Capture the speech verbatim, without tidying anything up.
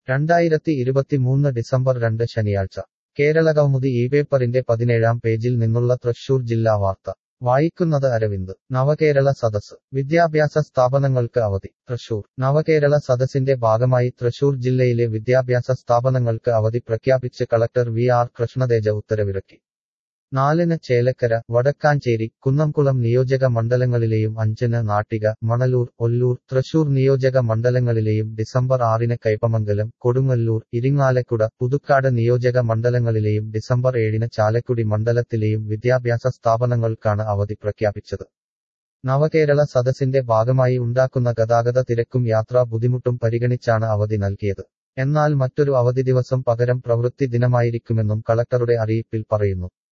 രണ്ടായിരത്തി ഇരുപത്തിമൂന്ന് ഡിസംബർ രണ്ട് ശനിയാഴ്ച കേരളകൗമുദി ഈ പേപ്പറിന്റെ പതിനേഴാം പേജിൽ നിന്നുള്ള തൃശൂർ ജില്ലാ വാർത്ത വായിക്കുന്നത് അരവിന്ദ് നവകേരള സദസ് വിദ്യാഭ്യാസ സ്ഥാപനങ്ങൾക്ക് അവധി തൃശൂർ നവകേരള സദസ്സിന്റെ ഭാഗമായി തൃശൂർ ജില്ലയിലെ വിദ്യാഭ്യാസ സ്ഥാപനങ്ങൾക്ക് അവധി പ്രഖ്യാപിച്ച് കളക്ടർ വി ആർ കൃഷ്ണതേജ ഉത്തരവിറക്കി നാലിന് ചേലക്കര വടക്കാഞ്ചേരി കുന്നംകുളം നിയോജക മണ്ഡലങ്ങളിലെയും അഞ്ചിന് നാട്ടിക മണലൂർ ഒല്ലൂർ തൃശൂർ നിയോജക മണ്ഡലങ്ങളിലെയും ഡിസംബർ ആറിന് കൈപ്പമംഗലം കൊടുങ്ങല്ലൂർ ഇരിങ്ങാലക്കുട പുതുക്കാട് നിയോജക മണ്ഡലങ്ങളിലെയും ഡിസംബർ ഏഴിന് ചാലക്കുടി മണ്ഡലത്തിലെയും വിദ്യാഭ്യാസ സ്ഥാപനങ്ങൾക്കാണ് അവധി പ്രഖ്യാപിച്ചത് നവകേരള സദസ്സിന്റെ ഭാഗമായി ഉണ്ടാക്കുന്ന ഗതാഗത തിരക്കും യാത്രാ ബുദ്ധിമുട്ടും പരിഗണിച്ചാണ് അവധി നൽകിയത് എന്നാൽ മറ്റൊരു അവധി ദിവസം പകരം പ്രവൃത്തി ദിനമായിരിക്കുമെന്നും കളക്ടറുടെ അറിയിപ്പിൽ പറയുന്നു